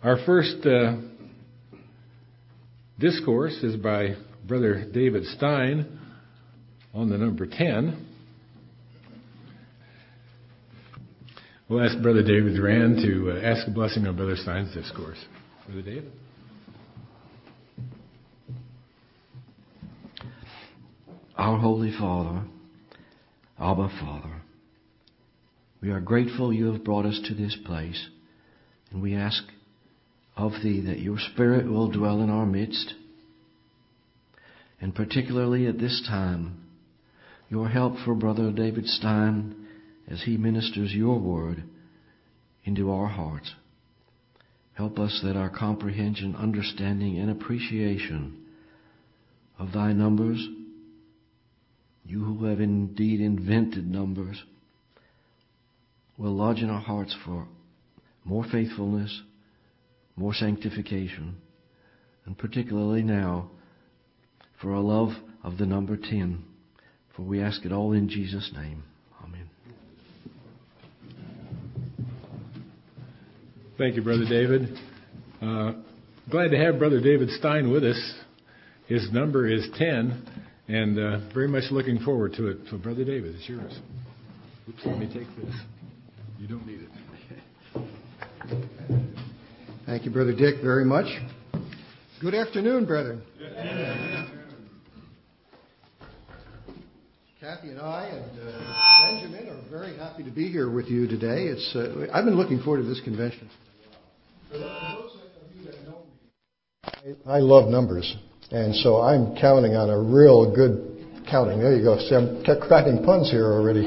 Our first discourse is by Brother David Stein on the number 10. We'll ask Brother David Duran to ask a blessing on Brother Stein's discourse. Brother David? Our Holy Father, Abba Father, we are grateful you have brought us to this place, and we ask of Thee that your Spirit will dwell in our midst, and particularly at this time, your help for Brother David Stein as he ministers your word into our hearts. Help us that our comprehension, understanding, and appreciation of Thy numbers, you who have indeed invented numbers, will lodge in our hearts for more faithfulness, more sanctification, and particularly now for a love of the number 10. For we ask it all in Jesus' name. Amen. Thank you, Brother David. Glad to have Brother David Stein with us. His number is 10, and very much looking forward to it. So, Brother David, it's yours. Oops, let me take this. You don't need it. Thank you, Brother Dick, very much. Good afternoon, brethren. Good afternoon. Kathy and I and Benjamin are very happy to be here with you today. I've been looking forward to this convention. For those of you that know me, I love numbers, and so I'm counting on a real good counting. There you go. See, I'm cracking puns here already.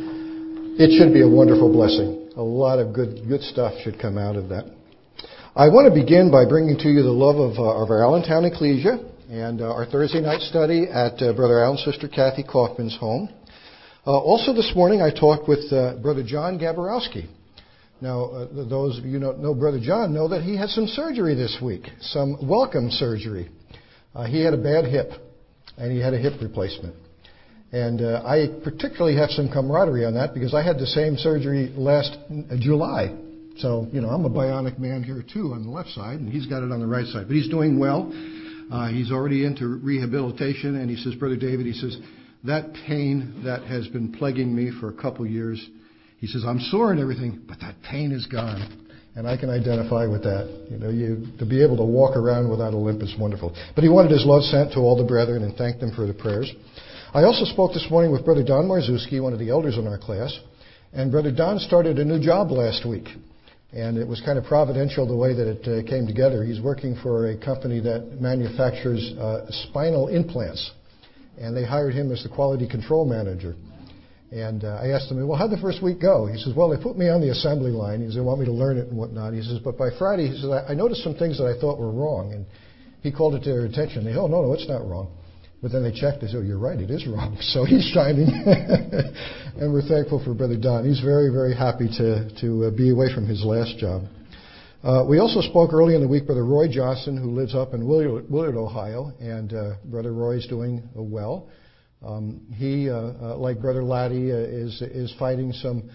It should be a wonderful blessing. A lot of good stuff should come out of that. I want to begin by bringing to you the love of our Allentown Ecclesia and our Thursday night study at Brother Al and Sister Kathy Kaufman's home. Also this morning I talked with Brother John Gaborowski. Now, those of you who know Brother John know that he had some surgery this week, some welcome surgery. He had a bad hip, and he had a hip replacement. And I particularly have some camaraderie on that because I had the same surgery last July. So, I'm a bionic man here too on the left side, and he's got it on the right side. But he's doing well. He's already into rehabilitation, and he says, Brother David, he says, that pain that has been plaguing me for a couple years, he says, I'm sore and everything, but that pain is gone. And I can identify with that. To be able to walk around without a limp is wonderful. But he wanted his love sent to all the brethren and thanked them for the prayers. I also spoke this morning with Brother Don Marzewski, one of the elders in our class, and Brother Don started a new job last week. And it was kind of providential the way that it came together. He's working for a company that manufactures spinal implants. And they hired him as the quality control manager. And I asked him, well, how'd the first week go? He says, well, they put me on the assembly line. He says, they want me to learn it and whatnot. He says, but by Friday, he says, I noticed some things that I thought were wrong. And he called it to their attention. They, oh, no, it's not wrong. But then they checked. They said, oh, you're right, it is wrong. So he's shining. And we're thankful for Brother Don. He's very, very happy to be away from his last job. We also spoke early in the week, Brother Roy Johnson, who lives up in Willard, Ohio. And Brother Roy's doing well. He, like Brother Laddie, is fighting some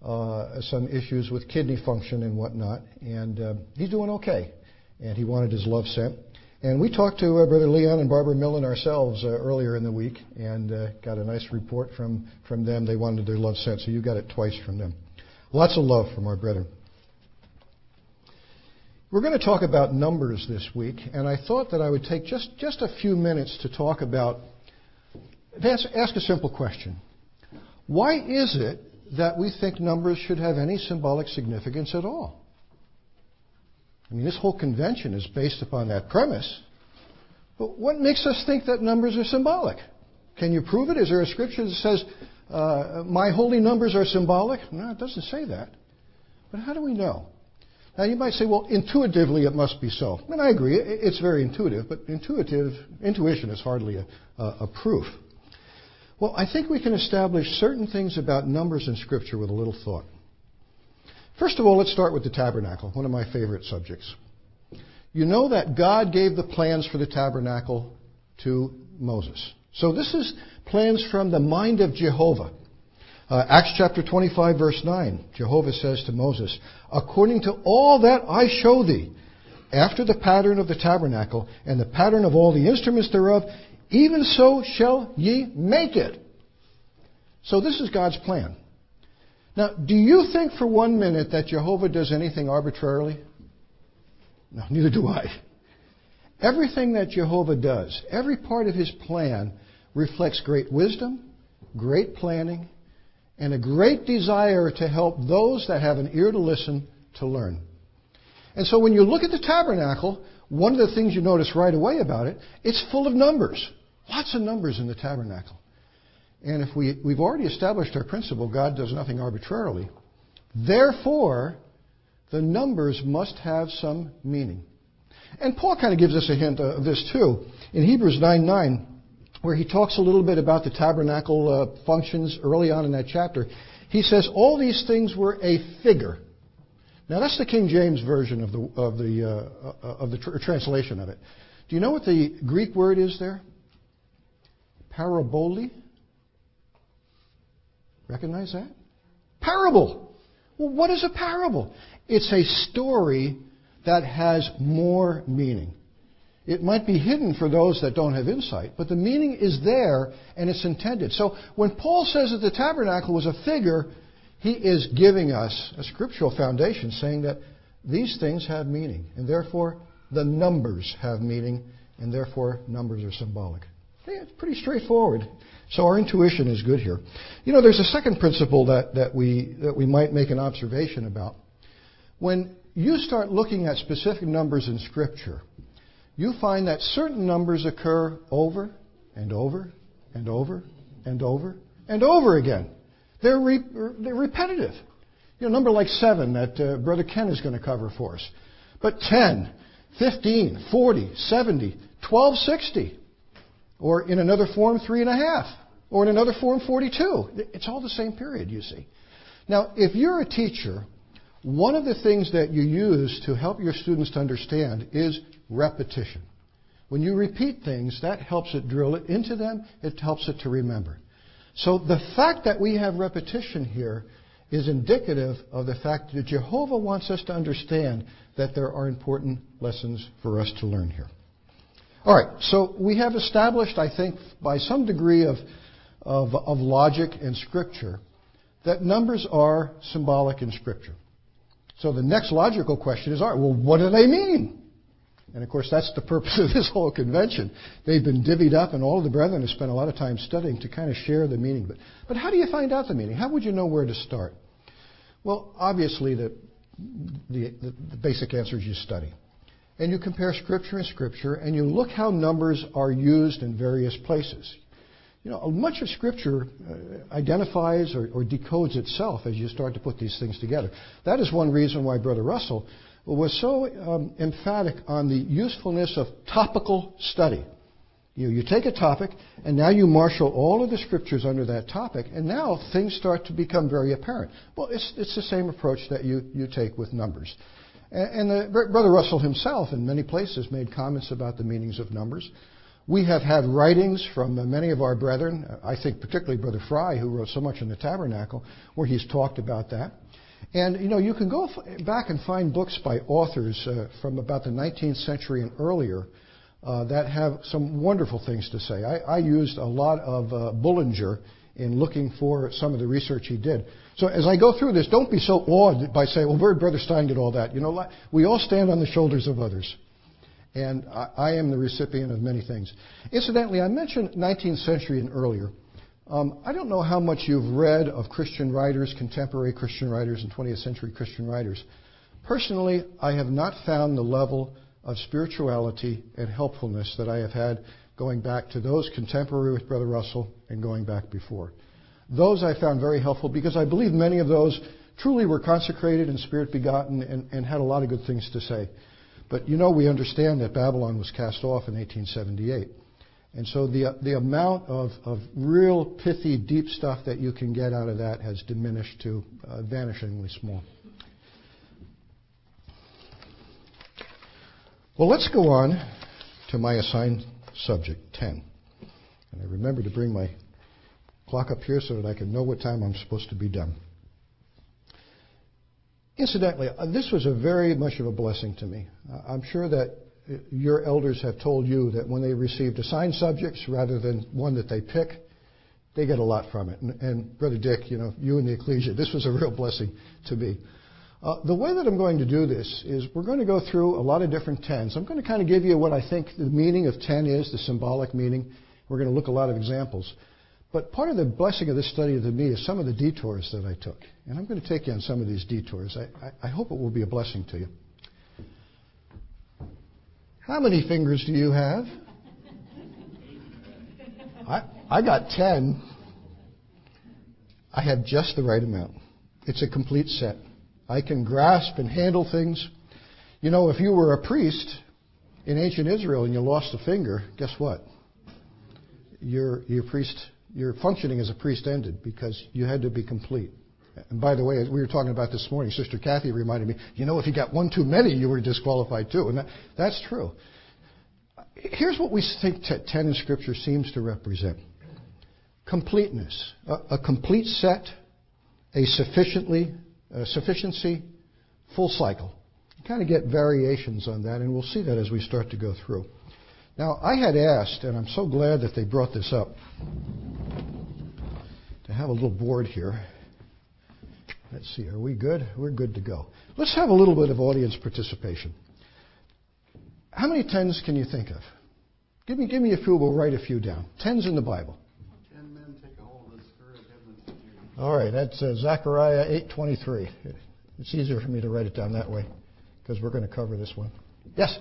issues with kidney function and whatnot. And he's doing okay. And he wanted his love sent. And we talked to Brother Leon and Barbara Millen ourselves earlier in the week and got a nice report from them. They wanted their love sent, so you got it twice from them. Lots of love from our brethren. We're going to talk about numbers this week, and I thought that I would take just a few minutes to talk about, ask a simple question. Why is it that we think numbers should have any symbolic significance at all? I mean, this whole convention is based upon that premise. But what makes us think that numbers are symbolic? Can you prove it? Is there a scripture that says, my holy numbers are symbolic? No, it doesn't say that. But how do we know? Now, you might say, well, intuitively it must be so. And I agree, it's very intuitive, but intuition is hardly a proof. Well, I think we can establish certain things about numbers in Scripture with a little thought. First of all, let's start with the tabernacle, one of my favorite subjects. You know that God gave the plans for the tabernacle to Moses. So this is plans from the mind of Jehovah. Acts chapter 25, verse 9, Jehovah says to Moses, according to all that I show thee, after the pattern of the tabernacle and the pattern of all the instruments thereof, even so shall ye make it. So this is God's plan. Now, do you think for 1 minute that Jehovah does anything arbitrarily? No, neither do I. Everything that Jehovah does, every part of his plan reflects great wisdom, great planning, and a great desire to help those that have an ear to listen to learn. And so when you look at the tabernacle, one of the things you notice right away about it, it's full of numbers. Lots of numbers in the tabernacle. And if we've already established our principle, God does nothing arbitrarily. Therefore, the numbers must have some meaning. And Paul kind of gives us a hint of this too. In Hebrews 9:9, where he talks a little bit about the tabernacle functions early on in that chapter, he says, all these things were a figure. Now that's the King James version of the translation of it. Do you know what the Greek word is there? Parabole. Recognize that? Parable. Well, what is a parable? It's a story that has more meaning. It might be hidden for those that don't have insight, but the meaning is there and it's intended. So when Paul says that the tabernacle was a figure, he is giving us a scriptural foundation saying that these things have meaning, and therefore the numbers have meaning, and therefore numbers are symbolic. It's pretty straightforward. So our intuition is good here. You know, there's a second principle that we might make an observation about. When you start looking at specific numbers in Scripture, you find that certain numbers occur over and over and over and over and over again. They're repetitive. You know, a number like 7 that Brother Ken is going to cover for us. But 10, 15, 40, 70, 1260. Or in another form, 3.5. Or in another form, 42. It's all the same period, you see. Now, if you're a teacher, one of the things that you use to help your students to understand is repetition. When you repeat things, that helps it drill it into them. It helps it to remember. So the fact that we have repetition here is indicative of the fact that Jehovah wants us to understand that there are important lessons for us to learn here. All right, so we have established, I think, by some degree of logic in Scripture, that numbers are symbolic in Scripture. So the next logical question is, all right, well, what do they mean? And of course, that's the purpose of this whole convention. They've been divvied up, and all of the brethren have spent a lot of time studying to kind of share the meaning. But how do you find out the meaning? How would you know where to start? Well, obviously, the basic answer is you study. And you compare Scripture and Scripture, and you look how numbers are used in various places. You know, much of Scripture identifies or decodes itself as you start to put these things together. That is one reason why Brother Russell was so emphatic on the usefulness of topical study. You take a topic, and now you marshal all of the Scriptures under that topic, and now things start to become very apparent. Well, it's the same approach that you take with numbers. And Brother Russell himself, in many places, made comments about the meanings of numbers. We have had writings from many of our brethren, I think particularly Brother Fry, who wrote so much in the Tabernacle, where he's talked about that. And, you know, you can go back and find books by authors from about the 19th century and earlier that have some wonderful things to say. I used a lot of Bullinger in looking for some of the research he did. So as I go through this, don't be so awed by saying, well, Brother Stein did all that. You know, we all stand on the shoulders of others. And I am the recipient of many things. Incidentally, I mentioned 19th century and earlier. I don't know how much you've read of Christian writers, contemporary Christian writers, and 20th century Christian writers. Personally, I have not found the level of spirituality and helpfulness that I have had going back to those contemporary with Brother Russell and going back before. Those I found very helpful because I believe many of those truly were consecrated and spirit begotten and had a lot of good things to say. But you know, we understand that Babylon was cast off in 1878. And so the amount of real pithy, deep stuff that you can get out of that has diminished to vanishingly small. Well, let's go on to my assigned subject, 10. And I remember to bring my clock up here so that I can know what time I'm supposed to be done. Incidentally, this was a very much of a blessing to me. I'm sure that your elders have told you that when they received assigned subjects rather than one that they pick, they get a lot from it. And Brother Dick, you and the ecclesia, this was a real blessing to me. The way that I'm going to do this is we're going to go through a lot of different tens. I'm going to kind of give you what I think the meaning of 10 is, the symbolic meaning. We're going to look at a lot of examples. But part of the blessing of this study to me is some of the detours that I took. And I'm going to take you on some of these detours. I hope it will be a blessing to you. How many fingers do you have? I got 10. I have just the right amount. It's a complete set. I can grasp and handle things. If you were a priest in ancient Israel and you lost a finger, guess what? Your functioning as a priest ended because you had to be complete. And by the way, as we were talking about this morning, Sister Kathy reminded me, if you got one too many, you were disqualified too. And that's true. Here's what we think 10 in Scripture seems to represent. Completeness. A complete set, a sufficiency, full cycle. You kind of get variations on that, and we'll see that as we start to go through. Now, I had asked, and I'm so glad that they brought this up, to have a little board here. Let's see, are we good? We're good to go. Let's have a little bit of audience participation. How many tens can you think of? Give me a few, we'll write a few down. Tens in the Bible. 10 men take a hold of the skirt of him and secure. All right, that's Zechariah 8:23. It's easier for me to write it down that way because we're going to cover this one. Yes?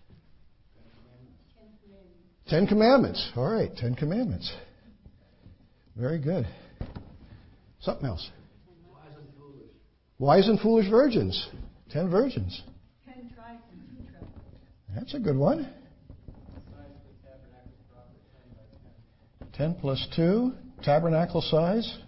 10 Commandments. All right, 10 Commandments. Very good. Something else. Wise and foolish. Wise and foolish virgins. 10 virgins. 10 tribes and 2 tribes. That's a good one. 10 plus 2. Tabernacle size.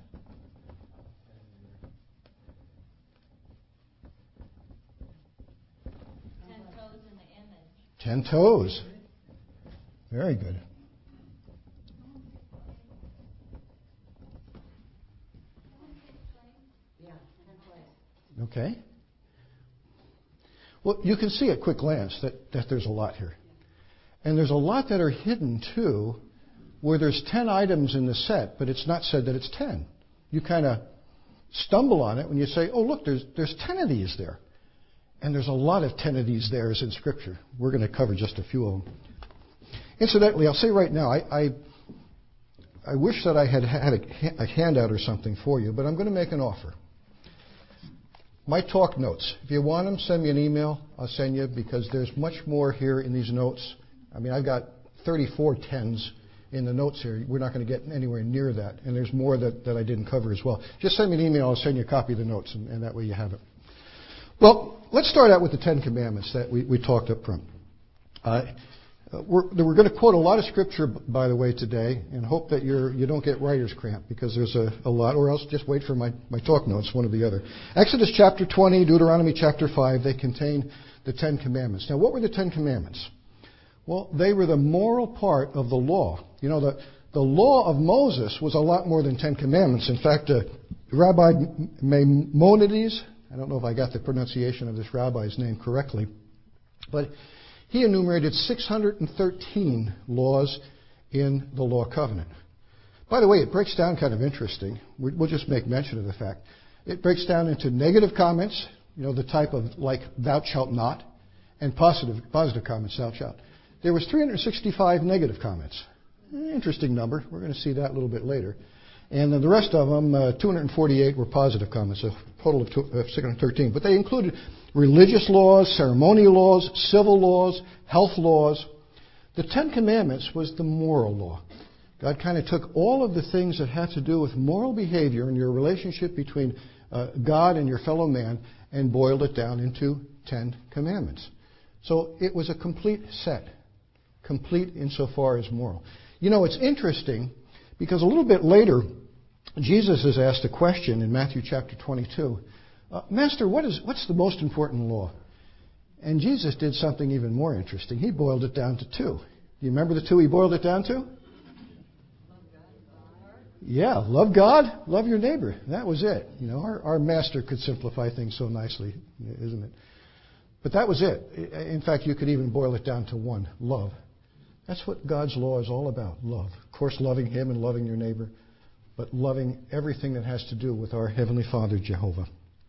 10 toes in the image. 10 toes. Very good. Okay. Well, you can see at quick glance that there's a lot here. And there's a lot that are hidden, too, where there's 10 items in the set, but it's not said that it's 10. You kind of stumble on it when you say, oh, look, there's 10 of these there. And there's a lot of 10 of these there's in Scripture. We're going to cover just a few of them. Incidentally, I'll say right now, I wish that I had a handout or something for you, but I'm going to make an offer. My talk notes. If you want them, send me an email. I'll send you because there's much more here in these notes. I mean, I've got 34 tens in the notes here. We're not going to get anywhere near that. And there's more that I didn't cover as well. Just send me an email. I'll send you a copy of the notes, and that way you have it. Well, let's start out with the 10 Commandments that we talked up front. We're going to quote a lot of Scripture, by the way, today, and hope that you don't get writer's cramp, because there's a lot, or else just wait for my talk notes, one or the other. Exodus chapter 20, Deuteronomy chapter 5, they contain the 10 Commandments. Now, what were the 10 Commandments? Well, they were the moral part of the law. The law of Moses was a lot more than 10 Commandments. In fact, Rabbi Maimonides, I don't know if I got the pronunciation of this rabbi's name correctly, but he enumerated 613 laws in the Law Covenant. By the way, it breaks down kind of interesting. We'll just make mention of the fact. It breaks down into negative comments, the type of like thou shalt not, and positive comments, thou shalt. There was 365 negative comments. Interesting number. We're going to see that a little bit later. And then the rest of them, 248 were positive comments, a total of 613. But they included religious laws, ceremonial laws, civil laws, health laws. The 10 Commandments was the moral law. God kind of took all of the things that had to do with moral behavior and your relationship between God and your fellow man and boiled it down into 10 Commandments. So it was a complete set, complete insofar as moral. It's interesting because a little bit later, Jesus is asked a question in Matthew chapter 22. Master, what's the most important law? And Jesus did something even more interesting. He boiled it down to 2. Do you remember the 2 he boiled it down to? Yeah, love God, love your neighbor. That was it. You know, our master could simplify things so nicely, isn't it? But that was it. In fact, you could even boil it down to one: love. That's what God's law is all about, love. Of course, loving Him and loving your neighbor, but loving everything that has to do with our Heavenly Father, Jehovah.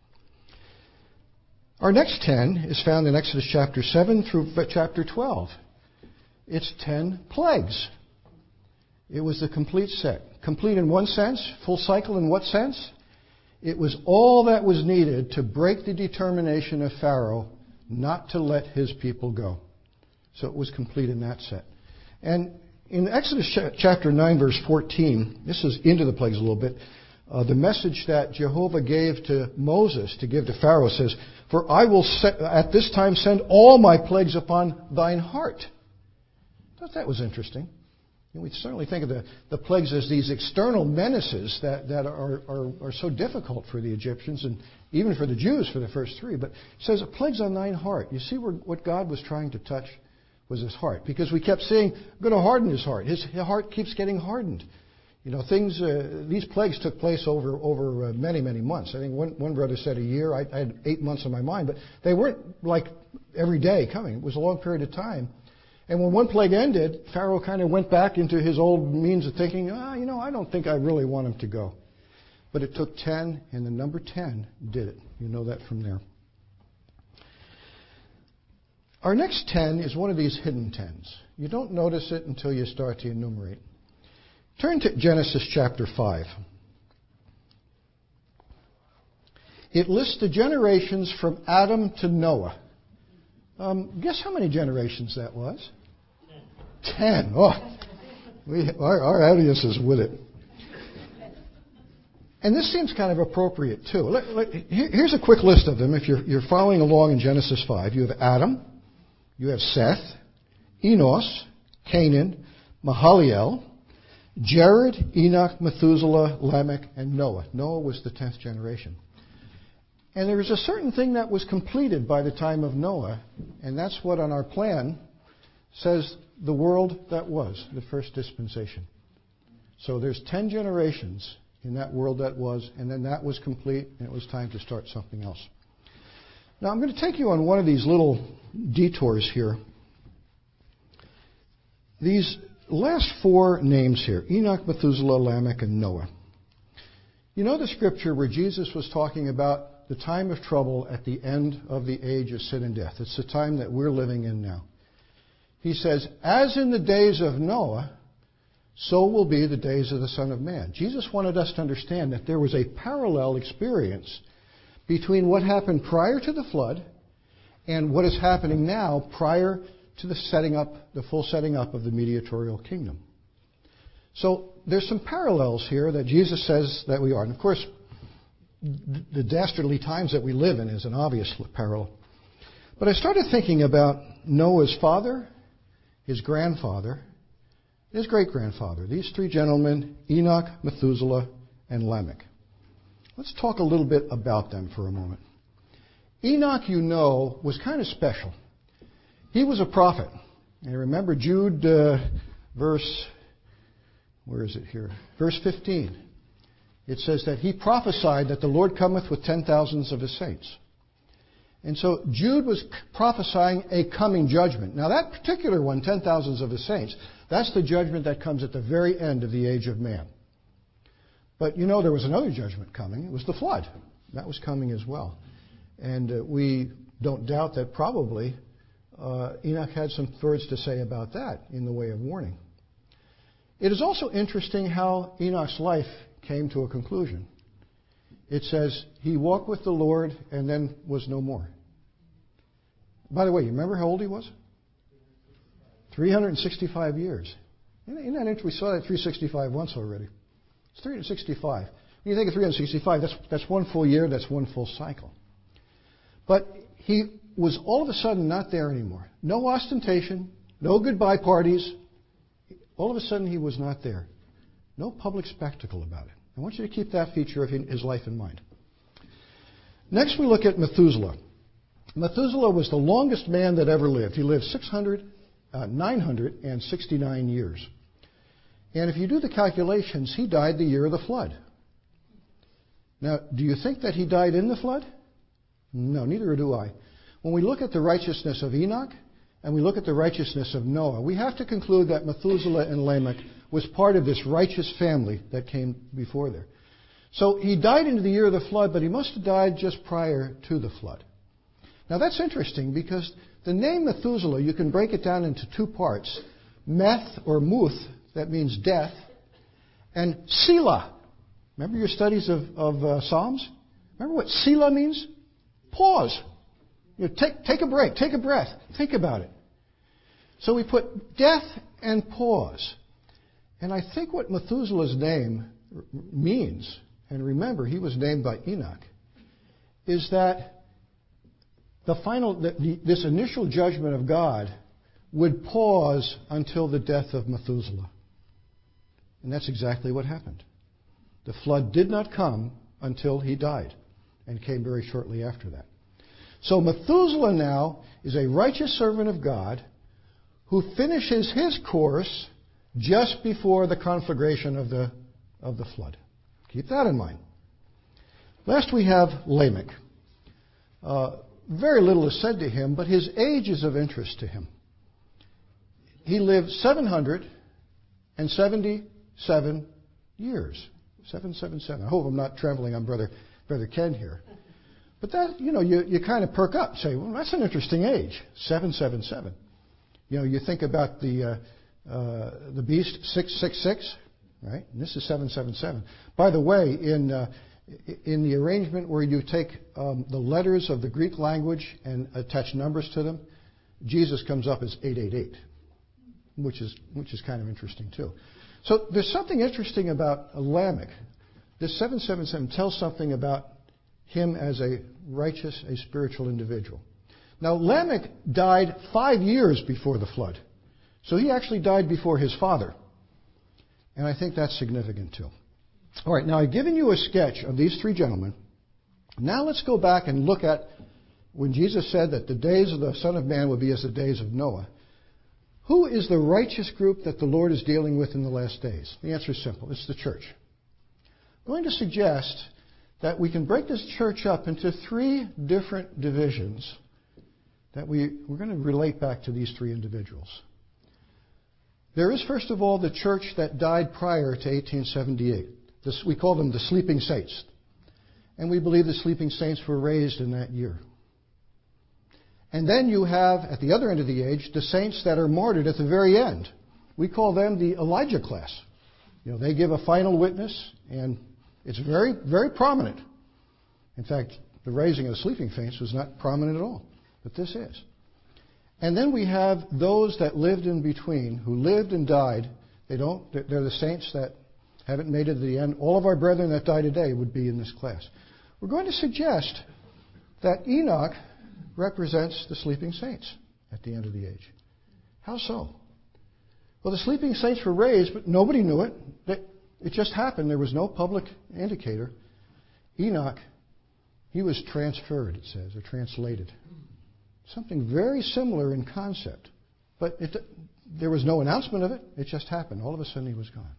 Our next 10 is found in Exodus chapter 7 through chapter 12. It's 10 plagues. It was the complete set. Complete in one sense, full cycle in what sense? It was all that was needed to break the determination of Pharaoh not to let his people go. So it was complete in that set. And in Exodus chapter 9, verse 14, this is into the plagues a little bit, the message that Jehovah gave to Moses to give to Pharaoh says, "For I will at this time send all my plagues upon thine heart." I thought that was interesting. We certainly think of the plagues as these external menaces that are so difficult for the Egyptians and even for the Jews for the first three. But it says, "Plagues on thine heart." You see what God was trying to touch was his heart. Because we kept saying, "I'm going to harden his heart." His heart keeps getting hardened. You know, these plagues took place over many, many months. I think one brother said a year. I had 8 months on my mind. But they weren't like every day coming. It was a long period of time. And when one plague ended, Pharaoh kind of went back into his old means of thinking, I don't think I really want him to go. But it took 10, and the number 10 did it. You know that from there. Our next 10 is one of these hidden 10s. You don't notice it until you start to enumerate. Turn to Genesis chapter 5. It lists the generations from Adam to Noah. Guess how many generations that was? 10. Oh, our audience is with it. And this seems kind of appropriate too. Here's a quick list of them. If you're following along in Genesis 5, you have Adam, you have Seth, Enos, Canaan, Mahalalel, Jared, Enoch, Methuselah, Lamech, and Noah. Noah was the 10th generation. And there is a certain thing that was completed by the time of Noah, and that's what on our plan says the world that was, the first dispensation. So there's 10 generations in that world that was, and then that was complete, and it was time to start something else. Now I'm going to take you on one of these little detours here. These last 4 names here, Enoch, Methuselah, Lamech, and Noah. You know the scripture where Jesus was talking about the time of trouble at the end of the age of sin and death. It's the time that we're living in now. He says, as in the days of Noah, so will be the days of the Son of Man. Jesus wanted us to understand that there was a parallel experience between what happened prior to the flood and what is happening now prior to the full setting up of the mediatorial kingdom. So there's some parallels here that Jesus says that we are. And of course, the dastardly times that we live in is an obvious parallel. But I started thinking about Noah's father, his grandfather, his great-grandfather. These 3 gentlemen, Enoch, Methuselah, and Lamech. Let's talk a little bit about them for a moment. Enoch, you know, was kind of special. He was a prophet. And remember Jude, verse 15. It says that he prophesied that the Lord cometh with 10,000s of his saints. And so Jude was prophesying a coming judgment. Now that particular one, 10,000s of his saints, that's the judgment that comes at the very end of the age of man. But you know there was another judgment coming. It was the flood. That was coming as well. And we don't doubt that probably Enoch had some words to say about that in the way of warning. It is also interesting how Enoch's life came to a conclusion. It says he walked with the Lord and then was no more. By the way, you remember how old he was? 365 years. Isn't that interesting? We saw that 365 once already. It's 365. When you think of 365, that's one full year, that's one full cycle. But he was all of a sudden not there anymore. No ostentation, no goodbye parties. All of a sudden he was not there. No public spectacle about it. I want you to keep that feature of his life in mind. Next we look at Methuselah. Methuselah was the longest man that ever lived. He lived 969 years. And if you do the calculations, he died the year of the flood. Now, do you think that he died in the flood? No, neither do I. When we look at the righteousness of Enoch and we look at the righteousness of Noah, we have to conclude that Methuselah and Lamech was part of this righteous family that came before there. So he died into the year of the flood, but he must have died just prior to the flood. Now that's interesting because the name Methuselah, you can break it down into two parts. Meth or muth, that means death, and Selah. Remember your studies of Psalms? Remember what Selah means? Pause. You know, take a break, take a breath, think about it. So we put death and pause. And I think what Methuselah's name means, and remember he was named by Enoch, is that this initial judgment of God would pause until the death of Methuselah. And that's exactly what happened. The flood did not come until he died, and came very shortly after that. So Methuselah now is a righteous servant of God who finishes his course just before the conflagration of the flood. Keep that in mind. Last we have Lamech. Very little is said to him, but his age is of interest to him. He lived 777 years. 777. I hope I'm not trembling on Brother Ken here. But that, you kind of perk up and say, well, that's an interesting age, 777. You think about the beast, 666, right? And this is 777. By the way, in the arrangement where you take the letters of the Greek language and attach numbers to them, Jesus comes up as 888, which is kind of interesting too. So there's something interesting about Lamech. This 777 tells something about him as a righteous, a spiritual individual. Now Lamech died 5 years before the flood. So he actually died before his father. And I think that's significant too. All right, now I've given you a sketch of these three gentlemen. Now let's go back and look at when Jesus said that the days of the Son of Man would be as the days of Noah. Who is the righteous group that the Lord is dealing with in the last days? The answer is simple. It's the church. I'm going to suggest that we can break this church up into three different divisions that we're going to relate back to these three individuals. There is, first of all, the church that died prior to 1878. We call them the sleeping saints. And we believe the sleeping saints were raised in that year. And then you have, at the other end of the age, the saints that are martyred at the very end. We call them the Elijah class. They give a final witness, and it's very, very prominent. In fact, the raising of the sleeping saints was not prominent at all, but this is. And then we have those that lived in between, who lived and died. They're the saints that haven't made it to the end. All of our brethren that die today would be in this class. We're going to suggest that Enoch represents the sleeping saints at the end of the age. How so? Well, the sleeping saints were raised, but nobody knew it. It just happened. There was no public indicator. Enoch, he was transferred, it says, or translated. Something very similar in concept. But there was no announcement of it. It just happened. All of a sudden he was gone.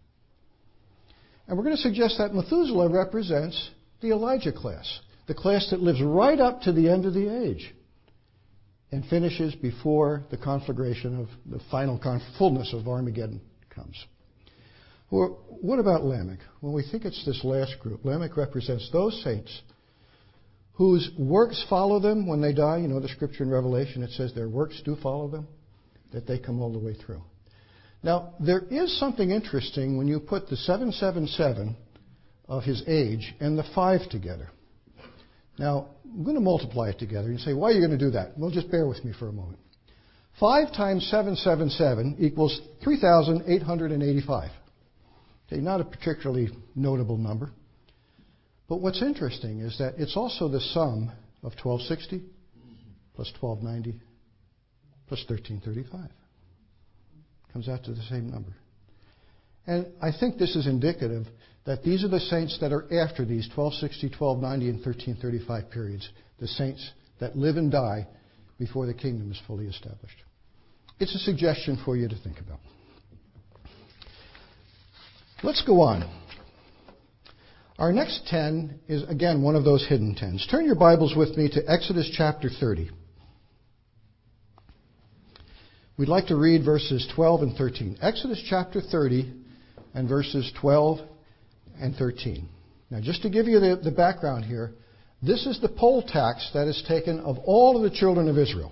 And we're going to suggest that Methuselah represents the Elijah class. The class that lives right up to the end of the age and finishes before the conflagration of the final fullness of Armageddon comes. Well, what about Lamech? Well, we think it's this last group. Lamech represents those saints whose works follow them when they die. The scripture in Revelation, it says their works do follow them, that they come all the way through. Now, there is something interesting when you put the 777 of his age and the 5 together. Now, I'm going to multiply it together. You say, why are you going to do that? Well, just bear with me for a moment. 5 times 777 equals 3,885. Okay, not a particularly notable number. But what's interesting is that it's also the sum of 1260 plus 1290 plus 1335. Comes out to the same number. And I think this is indicative that these are the saints that are after these 1260, 1290, and 1335 periods, the saints that live and die before the kingdom is fully established. It's a suggestion for you to think about. Let's go on. Our next 10 is, again, one of those hidden 10s. Turn your Bibles with me to Exodus chapter 30. We'd like to read verses 12 and 13. Exodus chapter 30 and verses 12 and 13. Now, just to give you the background here, this is the poll tax that is taken of all of the children of Israel.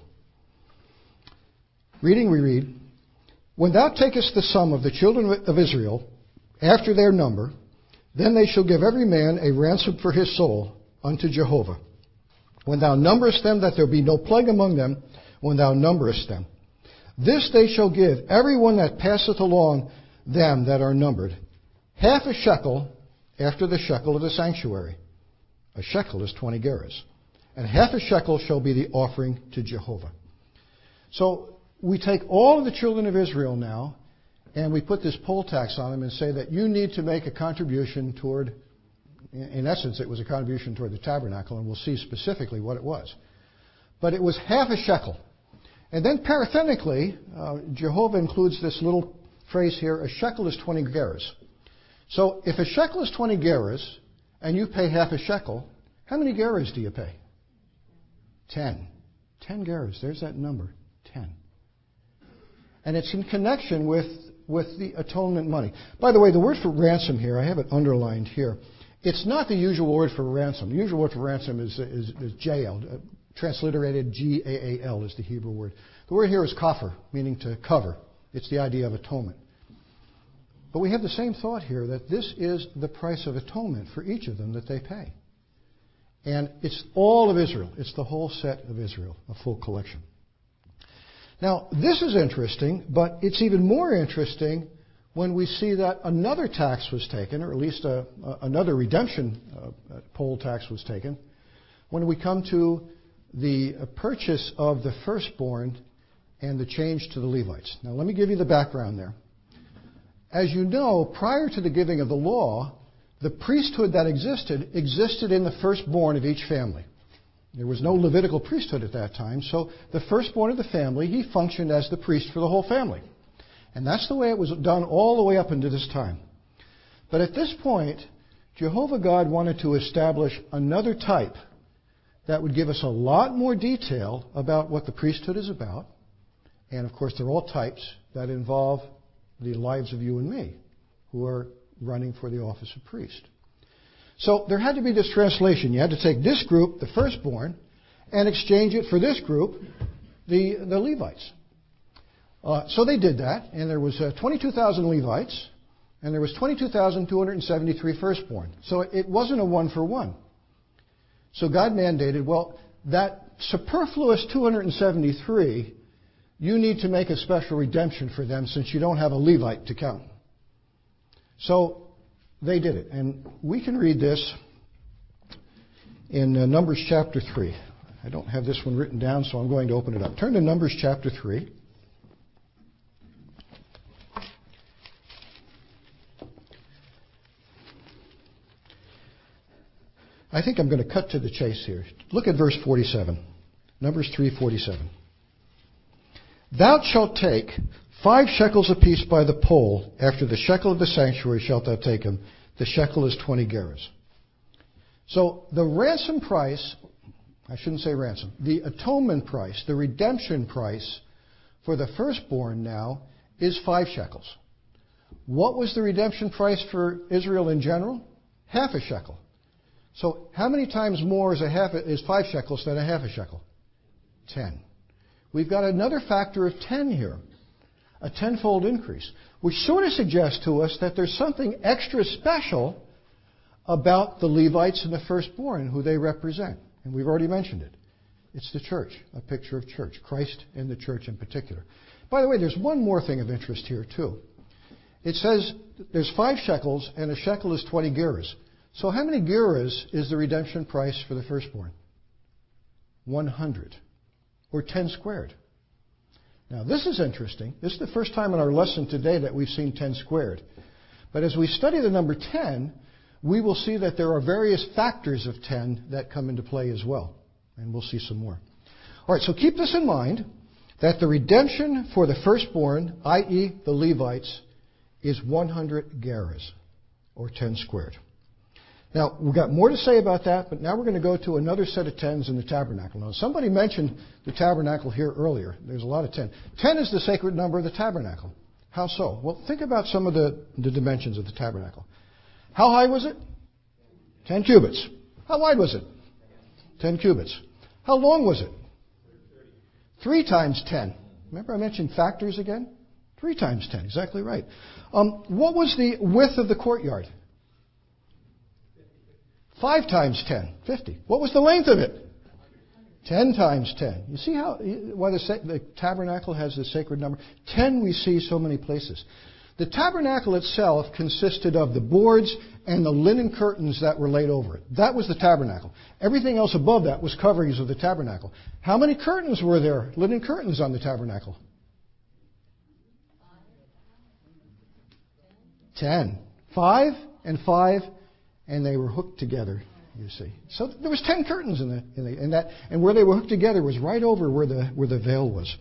Reading, we read, "When thou takest the sum of the children of Israel, after their number, then they shall give every man a ransom for his soul unto Jehovah. When thou numberest them, that there be no plague among them, when thou numberest them. This they shall give every one that passeth along them that are numbered, half a shekel after the shekel of the sanctuary." A shekel is 20 gerahs. "And half a shekel shall be the offering to Jehovah." So we take all of the children of Israel now, and we put this poll tax on them and say that you need to make a contribution toward, in essence, it was a contribution toward the tabernacle, and we'll see specifically what it was. But it was half a shekel. And then parenthetically, Jehovah includes this little phrase here, a shekel is 20 gerahs. So if a shekel is 20 gerahs, and you pay half a shekel, how many gerahs do you pay? 10. 10 gerahs. There's that number, 10. And it's in connection with the atonement money. By the way, the word for ransom here, I have it underlined here. It's not the usual word for ransom. The usual word for ransom is jail, transliterated Gaal is the Hebrew word. The word here is kafir, meaning to cover. It's the idea of atonement. But we have the same thought here, that this is the price of atonement for each of them that they pay. And it's all of Israel. It's the whole set of Israel, a full collection. Now, this is interesting, but it's even more interesting when we see that another tax was taken, or at least another redemption poll tax was taken, when we come to the purchase of the firstborn and the change to the Levites. Now, let me give you the background there. As you know, prior to the giving of the law, the priesthood that existed in the firstborn of each family. There was no Levitical priesthood at that time, so the firstborn of the family, he functioned as the priest for the whole family. And that's the way it was done all the way up into this time. But at this point, Jehovah God wanted to establish another type that would give us a lot more detail about what the priesthood is about. And of course, they're all types that involve the lives of you and me, who are running for the office of priest. So there had to be this translation. You had to take this group, the firstborn, and exchange it for this group, the Levites. So they did that, and there was 22,000 Levites, and there was 22,273 firstborn. So it wasn't a one-for-one. So God mandated, well, that superfluous 273, you need to make a special redemption for them since you don't have a Levite to count. So they did it. And we can read this in Numbers chapter 3. I don't have this one written down, so I'm going to open it up. Turn to Numbers chapter 3. I think I'm going to cut to the chase here. Look at verse 47. Numbers 3:47. "Thou shalt take 5 shekels apiece by the poll. After the shekel of the sanctuary shalt thou take them. The shekel is 20 gerahs." So the ransom price, I shouldn't say ransom, the atonement price, the redemption price for the firstborn now is 5 shekels. What was the redemption price for Israel in general? Half a shekel. So how many times more is 5 shekels than a half a shekel? 10. We've got another factor of 10 here, a tenfold increase, which sort of suggests to us that there's something extra special about the Levites and the firstborn, who they represent. And we've already mentioned it. It's the church, a picture of church, Christ and the church in particular. By the way, there's one more thing of interest here, too. It says there's 5 shekels, and a shekel is 20 gerahs. So how many gerahs is the redemption price for the firstborn? 100. Or 10 squared. Now, this is interesting. This is the first time in our lesson today that we've seen 10 squared. But as we study the number 10, we will see that there are various factors of 10 that come into play as well. And we'll see some more. All right, so keep this in mind, that the redemption for the firstborn, i.e. the Levites, is 100 gerahs. or 10 squared. Now, we've got more to say about that, but now we're going to go to another set of 10s in the tabernacle. Now, somebody mentioned the tabernacle here earlier. There's a lot of 10. 10 is the sacred number of the tabernacle. How so? Well, think about some of the dimensions of the tabernacle. How high was it? 10 cubits. How wide was it? 10 cubits. How long was it? 3 times 10. Remember I mentioned factors again? 3 times 10, exactly right. What was the width of the courtyard? 5 times 10, 50. What was the length of it? 10 times 10. You see why the tabernacle has the sacred number? 10 we see so many places. The tabernacle itself consisted of the boards and the linen curtains that were laid over it. That was the tabernacle. Everything else above that was coverings of the tabernacle. How many curtains were there, linen curtains on the tabernacle? 10. 5 and 5, and they were hooked together, you see. So there was 10 curtains in that, and where they were hooked together was right over where the veil was.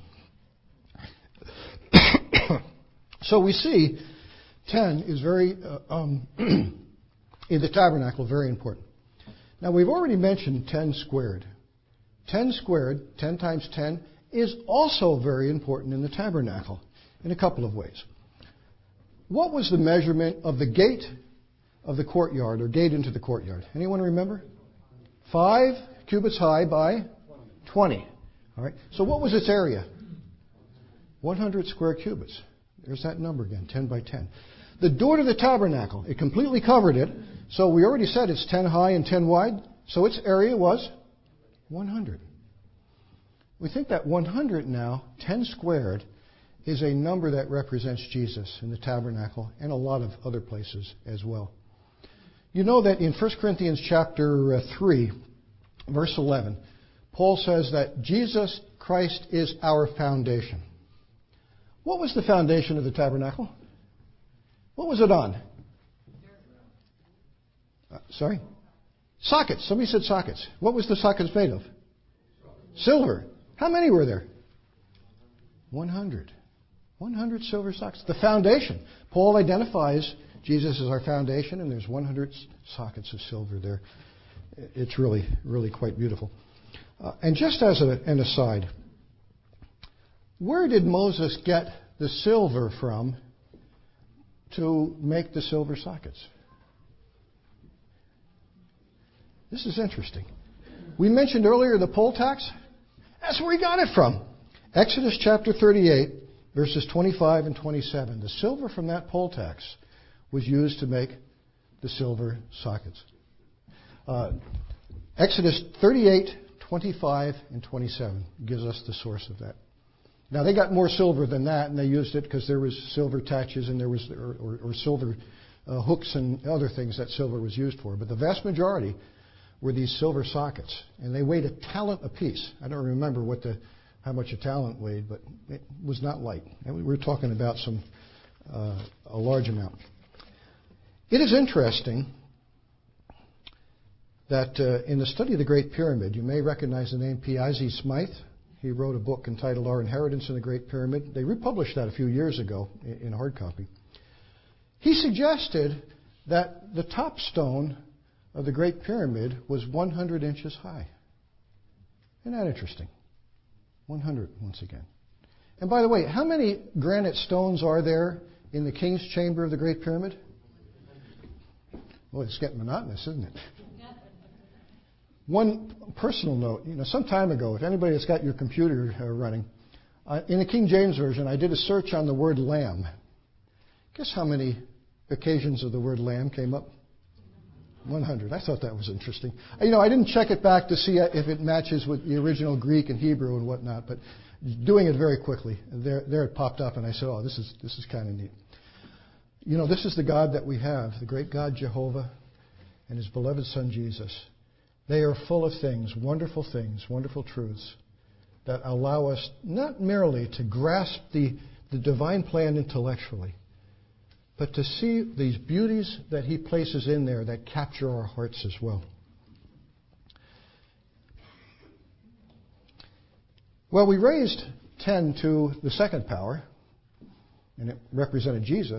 So we see 10 is very, in the tabernacle, very important. Now we've already mentioned 10 squared. 10 squared, 10 times 10, is also very important in the tabernacle in a couple of ways. What was the measurement of the gate of the courtyard, or gate into the courtyard? Anyone remember? 5 cubits high by 20. All right. So what was its area? 100 square cubits. There's that number again, 10 by 10. The door to the tabernacle, it completely covered it. So we already said it's 10 high and 10 wide. So its area was 100. We think that 100 now, 10 squared, is a number that represents Jesus in the tabernacle and a lot of other places as well. You know that in 1 Corinthians chapter 3, verse 11, Paul says that Jesus Christ is our foundation. What was the foundation of the tabernacle? What was it on? Sorry? Sockets. Somebody said sockets. What was the sockets made of? Silver. How many were there? 100. 100 silver sockets. The foundation. Paul identifies Jesus as our foundation, and there's 100 sockets of silver there. It's really, really quite beautiful. And just as an aside, where did Moses get the silver from to make the silver sockets? This is interesting. We mentioned earlier the poll tax. That's where he got it from. Exodus chapter 38, verses 25 and 27. The silver from that poll tax was used to make the silver sockets. Exodus 38, 25, and 27 gives us the source of that. Now they got more silver than that, and they used it because there was silver taches and there was or silver hooks and other things that silver was used for. But the vast majority were these silver sockets, and they weighed a talent apiece. I don't remember how much a talent weighed, but it was not light. And we were talking about a large amount. It is interesting that in the study of the Great Pyramid, you may recognize the name Piazzi Smythe. He wrote a book entitled Our Inheritance in the Great Pyramid. They republished that a few years ago in hard copy. He suggested that the top stone of the Great Pyramid was 100 inches high. Isn't that interesting? 100 once again. And by the way, how many granite stones are there in the King's Chamber of the Great Pyramid? Well, it's getting monotonous, isn't it? One personal note, some time ago, if anybody has got your computer running, in the King James Version, I did a search on the word lamb. Guess how many occasions of the word lamb came up? 100. I thought that was interesting. I didn't check it back to see if it matches with the original Greek and Hebrew and whatnot, but doing it very quickly, there it popped up, and I said, oh, this is kind of neat. This is the God that we have, the great God Jehovah and His beloved Son Jesus. They are full of things, wonderful truths that allow us not merely to grasp the divine plan intellectually, but to see these beauties that He places in there that capture our hearts as well. Well, we raised 10 to the second power, and it represented Jesus.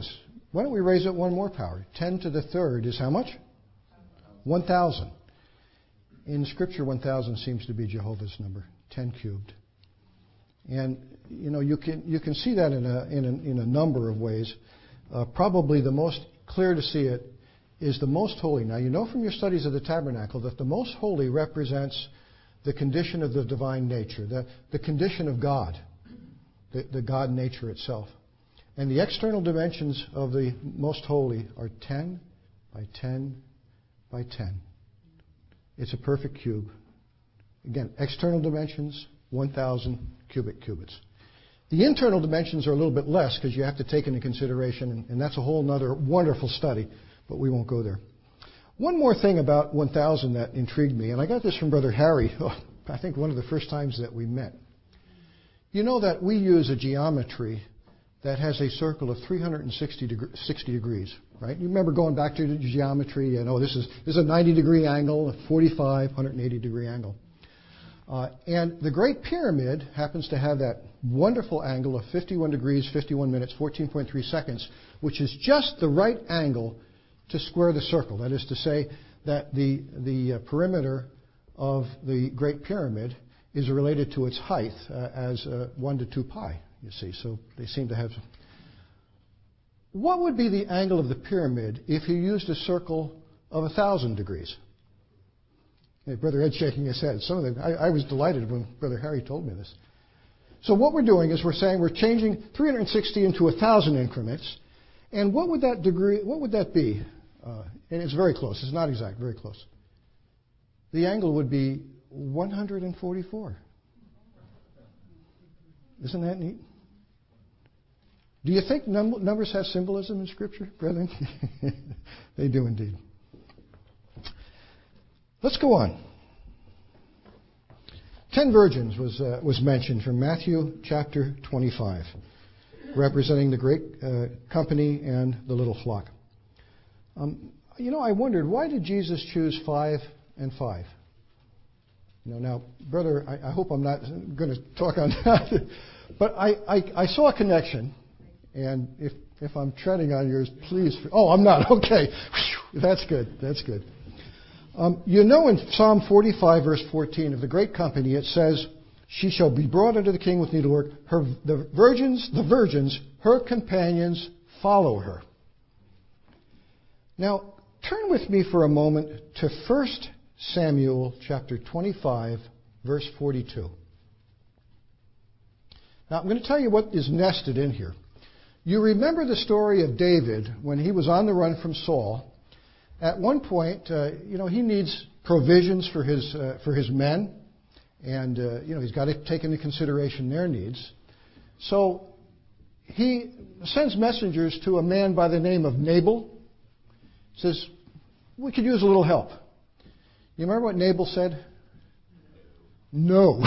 Why don't we raise it one more power? 10 to the third is how much? 1,000. In Scripture, 1,000 seems to be Jehovah's number, 10 cubed. And you can see that in a number of ways. Probably the most clear to see it is the most holy. Now, you know from your studies of the tabernacle that the most holy represents the condition of the divine nature, the condition of God, the God nature itself. And the external dimensions of the most holy are 10 by 10 by 10. It's a perfect cube. Again, external dimensions, 1,000 cubic cubits. The internal dimensions are a little bit less because you have to take into consideration, and that's a whole other wonderful study, but we won't go there. One more thing about 1,000 that intrigued me, and I got this from Brother Harry, I think one of the first times that we met. You know that we use a geometry that has a circle of 360 degrees, right? You remember going back to the geometry, this is a 90-degree angle, a 45, 180-degree angle. And the Great Pyramid happens to have that wonderful angle of 51 degrees, 51 minutes, 14.3 seconds, which is just the right angle to square the circle. That is to say that the perimeter of the Great Pyramid is related to its height as 1 to 2 pi, you see. So they seem to have... What would be the angle of the pyramid if you used a circle of 1,000 degrees? Hey, Brother Ed's shaking his head. I was delighted when Brother Harry told me this. So what we're doing is we're saying we're changing 360 into 1,000 increments. And what would that be? And it's very close. It's not exact, very close. The angle would be 144. Isn't that neat? Do you think numbers have symbolism in Scripture, brethren? They do indeed. Let's go on. 10 virgins was mentioned from Matthew chapter 25, representing the great company and the little flock. I wondered, why did Jesus choose 5 and 5? Now, brother, I hope I'm not going to talk on that, but I saw a connection, and if I'm treading on yours, please. Oh, I'm not. Okay, that's good. That's good. In Psalm 45, verse 14 of the great company, it says, "She shall be brought unto the king with needlework. The virgins, her companions, follow her." Now, turn with me for a moment to 1 Samuel chapter 25, verse 42. Now, I'm going to tell you what is nested in here. You remember the story of David when he was on the run from Saul. At one point, he needs provisions for his men, and he's got to take into consideration their needs. So he sends messengers to a man by the name of Nabal. Says, "We could use a little help." You remember what Nabal said? "No,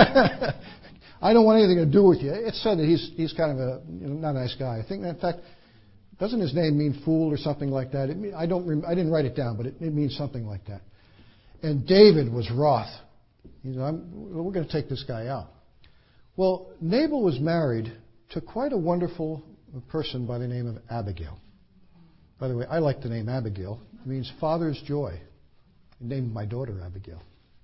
I don't want anything to do with you." It's said that he's kind of not a nice guy. I think, in fact, doesn't his name mean fool or something like that? I didn't write it down, but it means something like that. And David was wroth. He said, "We're going to take this guy out." Well, Nabal was married to quite a wonderful person by the name of Abigail. By the way, I like the name Abigail. It means father's joy. I named my daughter Abigail.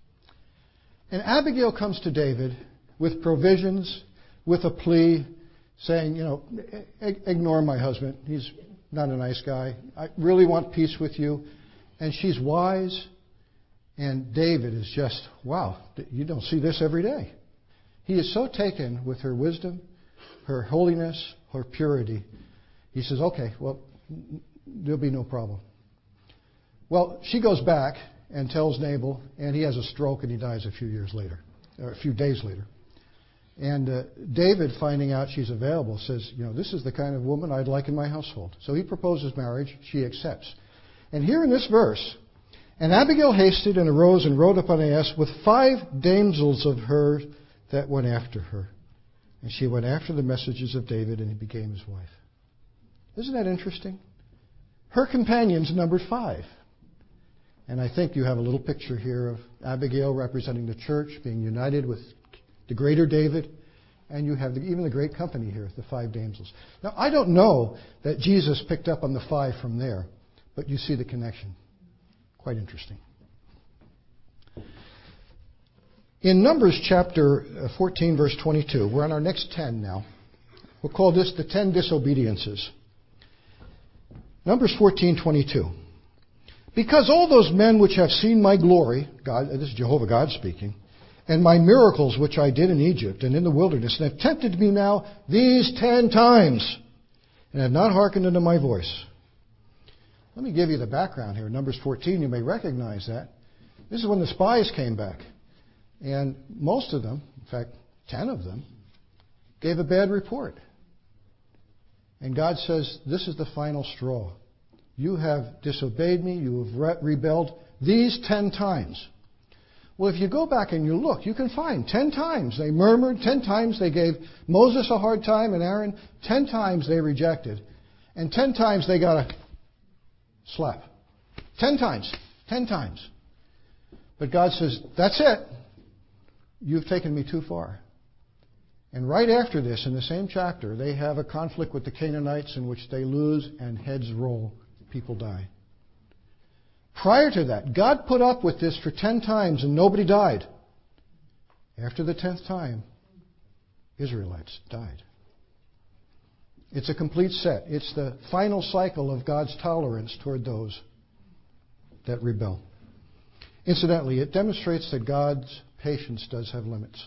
And Abigail comes to David with provisions, with a plea, saying, ignore my husband. He's not a nice guy. I really want peace with you. And she's wise. And David is just, wow, you don't see this every day. He is so taken with her wisdom, her holiness, her purity. He says, okay, well, there'll be no problem. Well, she goes back and tells Nabal, and he has a stroke and he dies a few days later. And David, finding out she's available, says, this is the kind of woman I'd like in my household. So he proposes marriage. She accepts. And here in this verse, "And Abigail hasted and arose and rode upon an ass with 5 damsels of hers that went after her. And she went after the messages of David, and he became his wife." Isn't that interesting? Her companions numbered 5. And I think you have a little picture here of Abigail representing the church being united with the greater David, and you have even the great company here, the 5 damsels. Now, I don't know that Jesus picked up on the 5 from there, but you see the connection. Quite interesting. In Numbers chapter 14, verse 22, we're on our next 10 now. We'll call this the 10 disobediences. Numbers 14:22. Because all those men which have seen my glory, God, this is Jehovah God speaking, and my miracles which I did in Egypt and in the wilderness, and have tempted me now these 10 times, and have not hearkened unto my voice. Let me give you the background here. Numbers 14, you may recognize that. This is when the spies came back. And most of them, in fact, 10 of them, gave a bad report. And God says, this is the final straw. You have disobeyed me. You have rebelled these 10 times. Well, if you go back and you look, you can find 10 times they murmured, 10 times they gave Moses a hard time and Aaron, 10 times they rejected, and 10 times they got a slap. 10 times. 10 times. But God says, that's it. You've taken me too far. And right after this, in the same chapter, they have a conflict with the Canaanites in which they lose and heads roll. People die. Prior to that, God put up with this for 10 times and nobody died. After the 10th time, Israelites died. It's a complete set. It's the final cycle of God's tolerance toward those that rebel. Incidentally, it demonstrates that God's patience does have limits.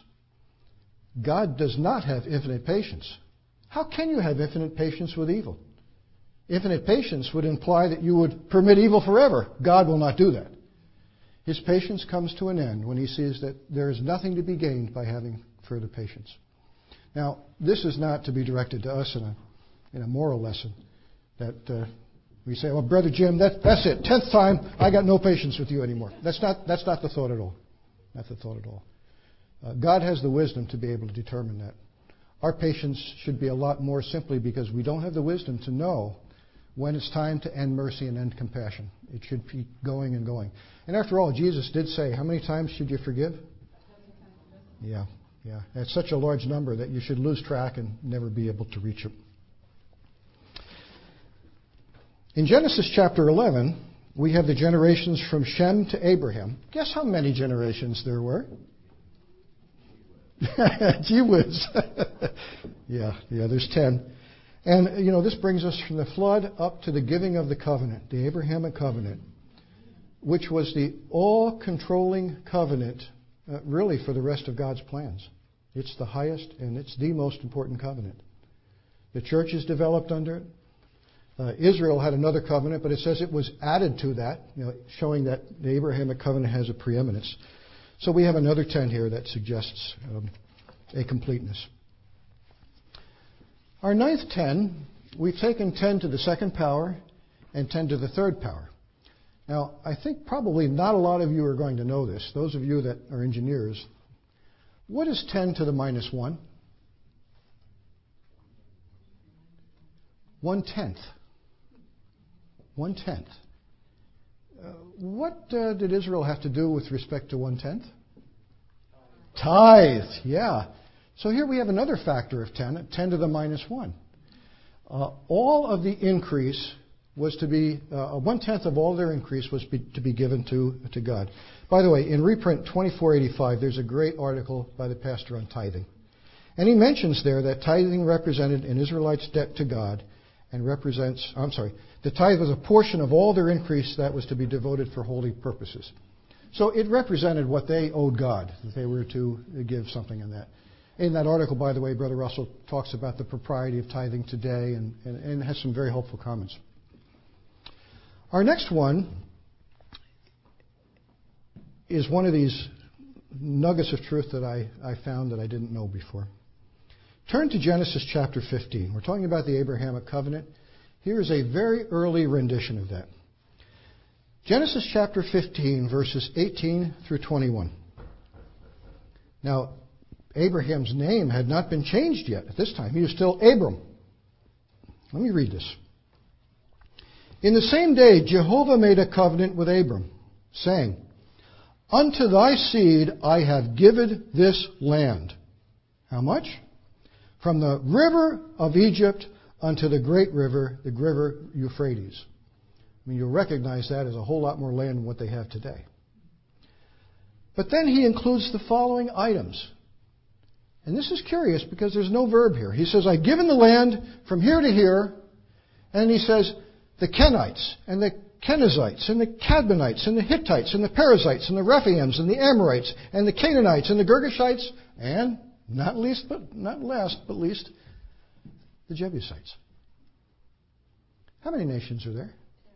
God does not have infinite patience. How can you have infinite patience with evil? Infinite patience would imply that you would permit evil forever. God will not do that. His patience comes to an end when He sees that there is nothing to be gained by having further patience. Now, this is not to be directed to us in a moral lesson that we say, well, Brother Jim, that's it. 10th time, I got no patience with you anymore. That's not the thought at all. Not the thought at all. God has the wisdom to be able to determine that. Our patience should be a lot more simply because we don't have the wisdom to know when it's time to end mercy and end compassion. It should be going and going. And after all, Jesus did say, how many times should you forgive? Yeah. It's such a large number that you should lose track and never be able to reach it. In Genesis chapter 11, we have the generations from Shem to Abraham. Guess how many generations there were? Gee whiz. Yeah, there's 10. And, this brings us from the flood up to the giving of the covenant, the Abrahamic covenant, which was the all-controlling covenant, really, for the rest of God's plans. It's the highest and it's the most important covenant. The church is developed under it. Israel had another covenant, but it says it was added to that, showing that the Abrahamic covenant has a preeminence. So we have another 10 here that suggests a completeness. Our ninth 10, we've taken 10 to the second power and 10 to the third power. Now, I think probably not a lot of you are going to know this. Those of you that are engineers, what is 10 to the minus 1? 1/10. 1/10. What did Israel have to do with respect to 1/10? Tithe, yeah. So here we have another factor of 10, 10 to the minus 1. All of the increase was to be, 1/10 of all their increase was to be given to God. By the way, in reprint 2485, there's a great article by the pastor on tithing. And he mentions there that tithing represented an Israelite's debt to God and the tithe was a portion of all their increase that was to be devoted for holy purposes. So it represented what they owed God, that they were to give something in that. In that article, by the way, Brother Russell talks about the propriety of tithing today and has some very helpful comments. Our next one is one of these nuggets of truth that I found that I didn't know before. Turn to Genesis chapter 15. We're talking about the Abrahamic covenant. Here is a very early rendition of that. Genesis chapter 15, verses 18 through 21. Now, Abraham's name had not been changed yet at this time. He was still Abram. Let me read this. In the same day, Jehovah made a covenant with Abram, saying, Unto thy seed I have given this land. How much? from the river of Egypt unto the great river, the river Euphrates. I mean, you'll recognize that as a whole lot more land than what they have today. But then he includes the following items. And this is curious because there's no verb here. He says, I've given the land from here to here. And he says, the Kenites and the Kenizzites and the Cadmonites and the Hittites and the Perizzites and the Rephaims and the Amorites and the Canaanites and the Girgashites and, not last but least, the Jebusites. How many nations are there?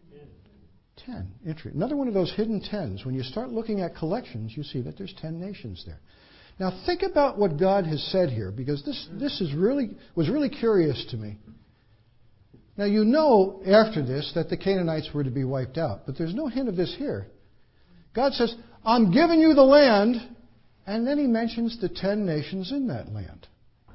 10. Another one of those hidden tens. When you start looking at collections, you see that there's 10 nations there. Now think about what God has said here, because this was really curious to me. Now you know after this that the Canaanites were to be wiped out, but there's no hint of this here. God says, I'm giving you the land, and then he mentions the 10 nations in that land.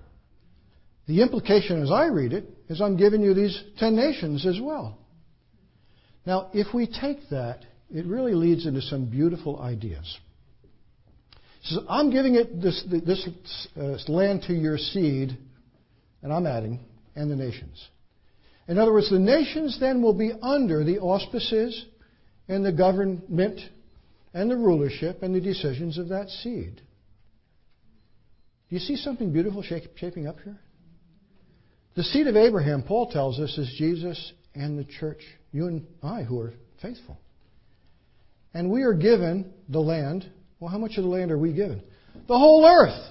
The implication as I read it is I'm giving you these 10 nations as well. Now, if we take that, it really leads into some beautiful ideas. He says, I'm giving it this land to your seed, and I'm adding, and the nations. In other words, the nations then will be under the auspices and the government and the rulership and the decisions of that seed. Do you see something beautiful shaping up here? The seed of Abraham, Paul tells us, is Jesus and the church, you and I who are faithful. And we are given the land. Well, how much of the land are we given? The whole earth.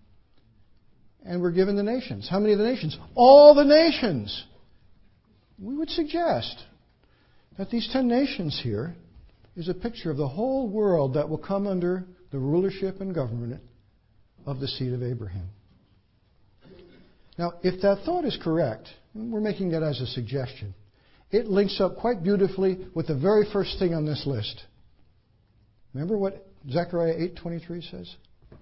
And we're given the nations. How many of the nations? All the nations. We would suggest that these 10 nations here is a picture of the whole world that will come under the rulership and government of the seed of Abraham. Now, if that thought is correct, and we're making that as a suggestion, it links up quite beautifully with the very first thing on this list. Remember what Zechariah 8:23 says?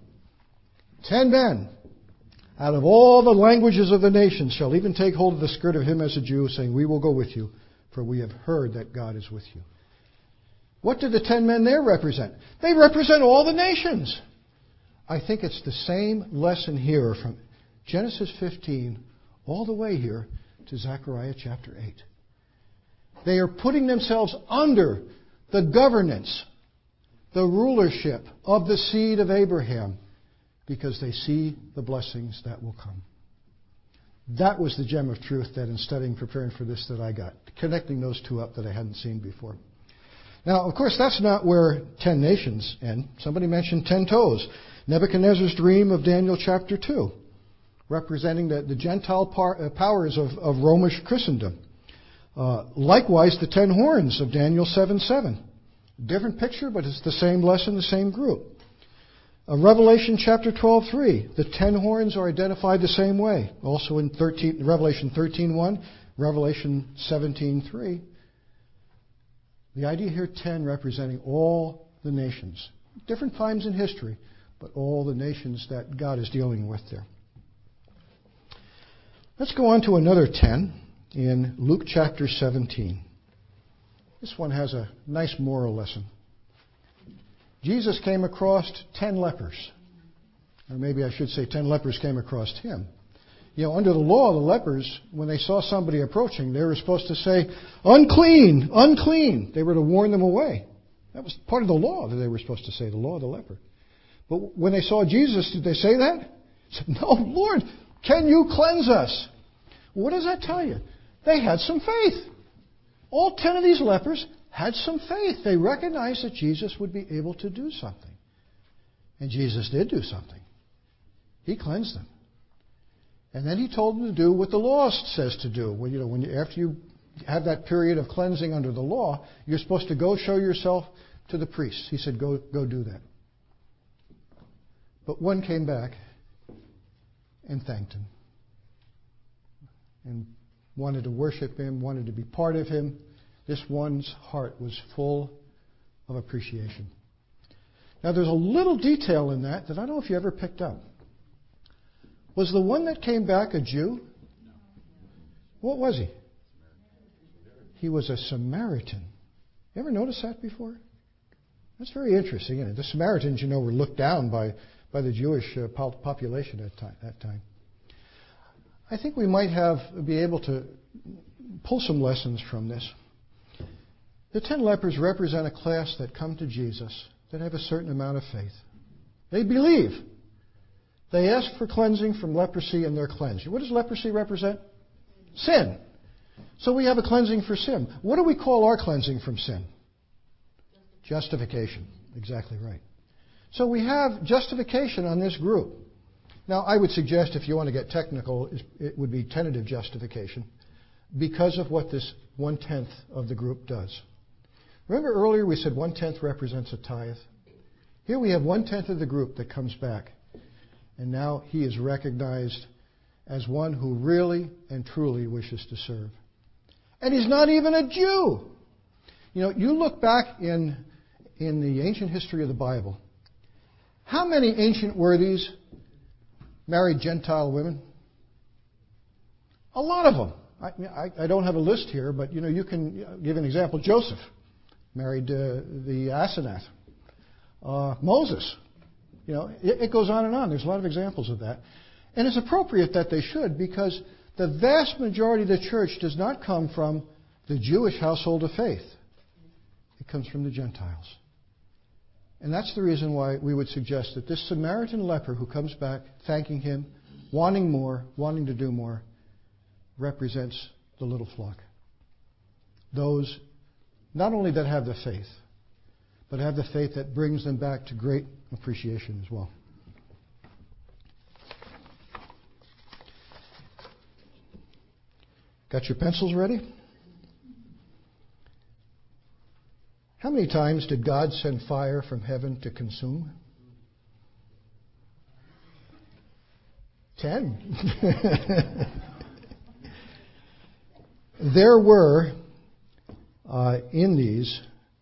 10 men out of all the languages of the nations shall even take hold of the skirt of him as a Jew, saying, we will go with you, for we have heard that God is with you. What do the 10 men there represent? They represent all the nations. I think it's the same lesson here from Genesis 15 all the way here to Zechariah chapter 8. They are putting themselves under the governance, the rulership of the seed of Abraham because they see the blessings that will come. That was the gem of truth that in studying, preparing for this, that I got, connecting those two up that I hadn't seen before. Now, of course, that's not where 10 nations end. Somebody mentioned 10 toes. Nebuchadnezzar's dream of Daniel chapter 2, representing the Gentile powers of Romish Christendom. Likewise, the 10 horns of Daniel 7:7. Different picture, but it's the same lesson, the same group. Revelation chapter 12:3. The 10 horns are identified the same way. Also in Revelation 13:1, Revelation 17:3. The idea here, 10 representing all the nations. Different times in history, but all the nations that God is dealing with there. Let's go on to another 10 in Luke chapter 17. This one has a nice moral lesson. Jesus came across 10 lepers. Or maybe I should say 10 lepers came across him. You know, under the law, the lepers, when they saw somebody approaching, they were supposed to say, unclean, unclean. They were to warn them away. That was part of the law that they were supposed to say, the law of the leper. But when they saw Jesus, did they say that? They said, no, Lord, can you cleanse us? What does that tell you? They had some faith. All 10 of these lepers had some faith. They recognized that Jesus would be able to do something. And Jesus did do something. He cleansed them. And then he told them to do what the law says to do. After you have that period of cleansing under the law, you're supposed to go show yourself to the priest. He said, go do that. But one came back and thanked him. And wanted to worship him, wanted to be part of him. This one's heart was full of appreciation. Now there's a little detail in that I don't know if you ever picked up. Was the one that came back a Jew? What was he? He was a Samaritan. You ever notice that before? That's very interesting, isn't it? The Samaritans, were looked down by the Jewish population at that time. I think we might be able to pull some lessons from this. The 10 lepers represent a class that come to Jesus that have a certain amount of faith. They believe. They ask for cleansing from leprosy and they're cleansed. What does leprosy represent? Sin. So we have a cleansing for sin. What do we call our cleansing from sin? Justification. Exactly right. So we have justification on this group. Now, I would suggest, if you want to get technical, it would be tentative justification because of what this 1/10 of the group does. Remember earlier we said 1/10 represents a tithe? Here we have 1/10 of the group that comes back. And now he is recognized as one who really and truly wishes to serve. And he's not even a Jew. You know, you look back in the ancient history of the Bible, how many ancient worthies married Gentile women? A lot of them. I don't have a list here, but you can give an example. Joseph married the Asenath. Moses. It goes on and on. There's a lot of examples of that. And it's appropriate that they should, because the vast majority of the church does not come from the Jewish household of faith. It comes from the Gentiles. And that's the reason why we would suggest that this Samaritan leper who comes back thanking him, wanting more, wanting to do more, represents the little flock. Those not only that have the faith, but have the faith that brings them back to great appreciation as well. Got your pencils ready? How many times did God send fire from heaven to consume? 10. There were, in these,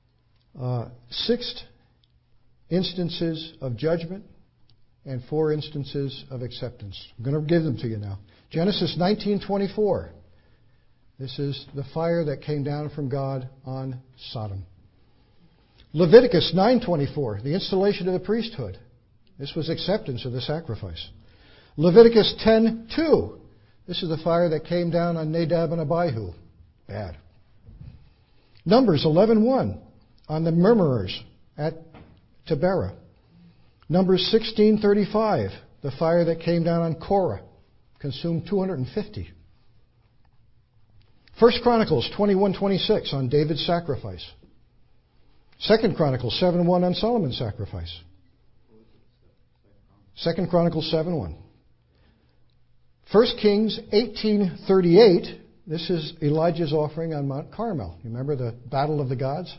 6 instances of judgment and 4 instances of acceptance. I'm going to give them to you now. Genesis 19:24. This is the fire that came down from God on Sodom. Leviticus 9:24, the installation of the priesthood. This was acceptance of the sacrifice. Leviticus 10:2. This is the fire that came down on Nadab and Abihu. Bad. Numbers 11:1, on the murmurers at Taberah. Numbers 16:35, the fire that came down on Korah, consumed 250. 1 Chronicles 21:26 on David's sacrifice. 2 Chronicles 7:1 on Solomon's sacrifice. 2 Chronicles 7:1. 1 Kings 18:38. This is Elijah's offering on Mount Carmel. You remember the battle of the gods?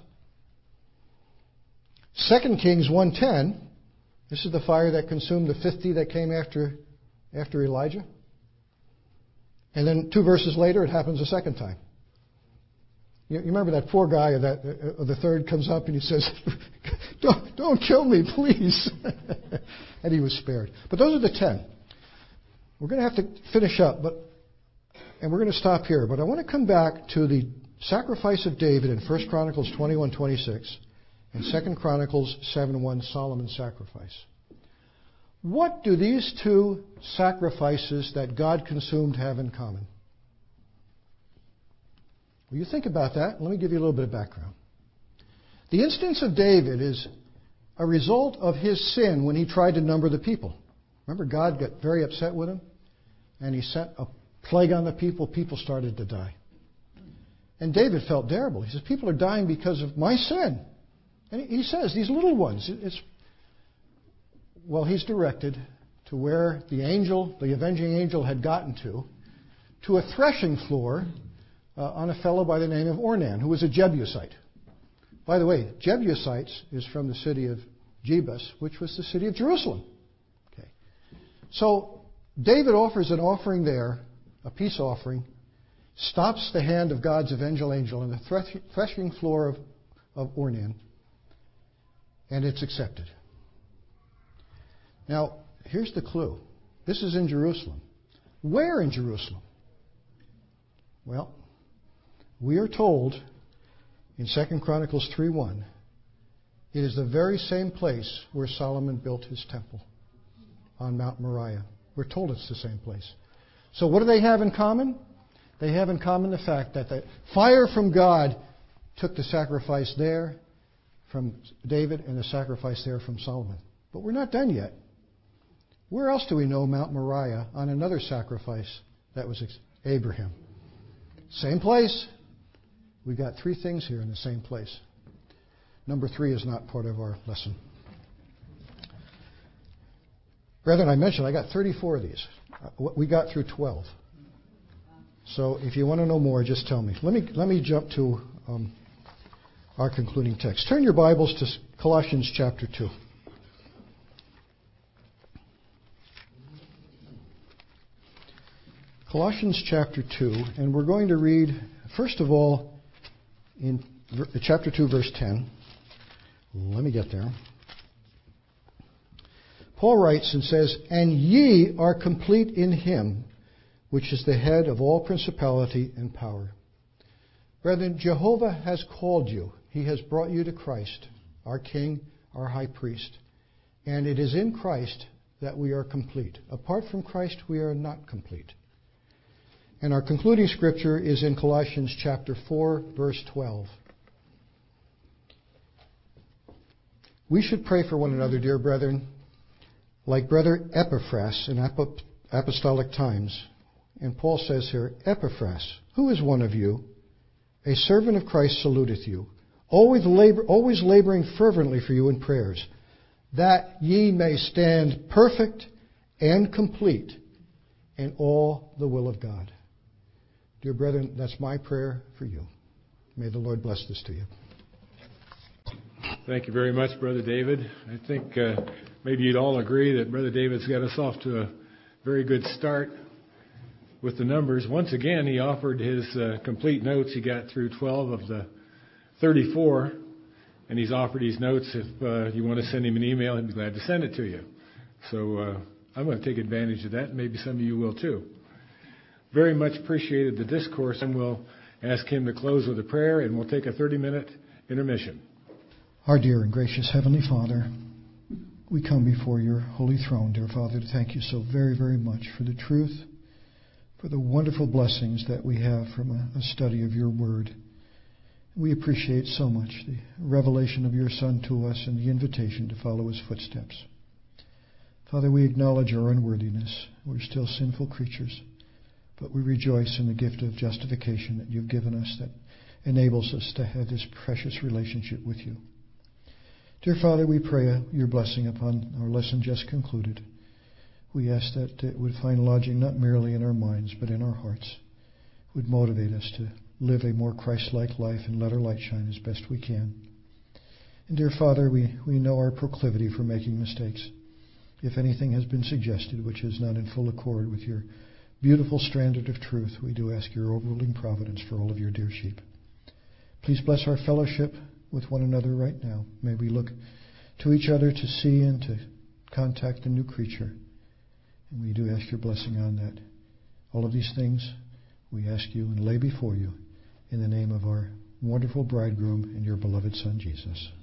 2 Kings 1:10. This is the fire that consumed the 50 that came after Elijah. And then 2 verses later, it happens a second time. You remember that poor guy of the third comes up and he says, don't kill me, please. And he was spared. But those are the 10. We're going to have to finish up, and we're going to stop here. But I want to come back to the sacrifice of David in 1 Chronicles 21:26 and 2 Chronicles 7:1, Solomon's sacrifice. What do these 2 sacrifices that God consumed have in common? Well, you think about that. Let me give you a little bit of background. The instance of David is a result of his sin when he tried to number the people. Remember, God got very upset with him, and he sent a plague on the people. People started to die. And David felt terrible. He says, people are dying because of my sin. And he says, these little ones, he's directed to where the avenging angel had gotten to a threshing floor on a fellow by the name of Ornan, who was a Jebusite. By the way, Jebusites is from the city of Jebus, which was the city of Jerusalem. Okay. So David offers an offering there, a peace offering, stops the hand of God's avenging angel on the threshing floor of Ornan, and it's accepted. Now, here's the clue. This is in Jerusalem. Where in Jerusalem? Well, we are told in 2 Chronicles 3:1, it is the very same place where Solomon built his temple on Mount Moriah. We're told it's the same place. So what do they have in common? They have in common the fact that the fire from God took the sacrifice there from David and the sacrifice there from Solomon. But we're not done yet. Where else do we know Mount Moriah on another sacrifice that was Abraham? Same place. We've got 3 things here in the same place. Number 3 is not part of our lesson. Brethren, I mentioned I got 34 of these. We got through 12. So if you want to know more, just tell me. Let me jump to our concluding text. Turn your Bibles to Colossians chapter 2. Colossians chapter 2, and we're going to read, first of all, in chapter 2, verse 10. Let me get there. Paul writes and says, "And ye are complete in him, which is the head of all principality and power." Brethren, Jehovah has called you. He has brought you to Christ, our King, our High Priest. And it is in Christ that we are complete. Apart from Christ, we are not complete. And our concluding scripture is in Colossians chapter 4, verse 12. We should pray for one another, dear brethren, like Brother Epaphras in apostolic times. And Paul says here, "Epaphras, who is one of you, a servant of Christ, saluteth you, always laboring fervently for you in prayers, that ye may stand perfect and complete in all the will of God." Dear brethren, that's my prayer for you. May the Lord bless this to you. Thank you very much, Brother David. I think maybe you'd all agree that Brother David's got us off to a very good start with the numbers. Once again, he offered his complete notes. He got through 12 of the 34, and he's offered his notes. If you want to send him an email, he'd be glad to send it to you. So I'm going to take advantage of that, and maybe some of you will too. Very much appreciated the discourse, and we'll ask him to close with a prayer, and we'll take a 30-minute intermission. Our dear and gracious Heavenly Father, we come before your holy throne, dear Father, to thank you so very, very much for the truth, for the wonderful blessings that we have from a study of your word. We appreciate so much the revelation of your Son to us and the invitation to follow his footsteps. Father, we acknowledge our unworthiness. We're still sinful creatures, but we rejoice in the gift of justification that you've given us that enables us to have this precious relationship with you. Dear Father, we pray your blessing upon our lesson just concluded. We ask that it would find lodging not merely in our minds, but in our hearts. It would motivate us to live a more Christ-like life and let our light shine as best we can. And dear Father, we know our proclivity for making mistakes. If anything has been suggested which is not in full accord with your beautiful standard of truth, we do ask your overruling providence for all of your dear sheep. Please bless our fellowship with one another right now. May we look to each other to see and to contact the new creature. And we do ask your blessing on that. All of these things we ask you and lay before you in the name of our wonderful bridegroom and your beloved Son, Jesus.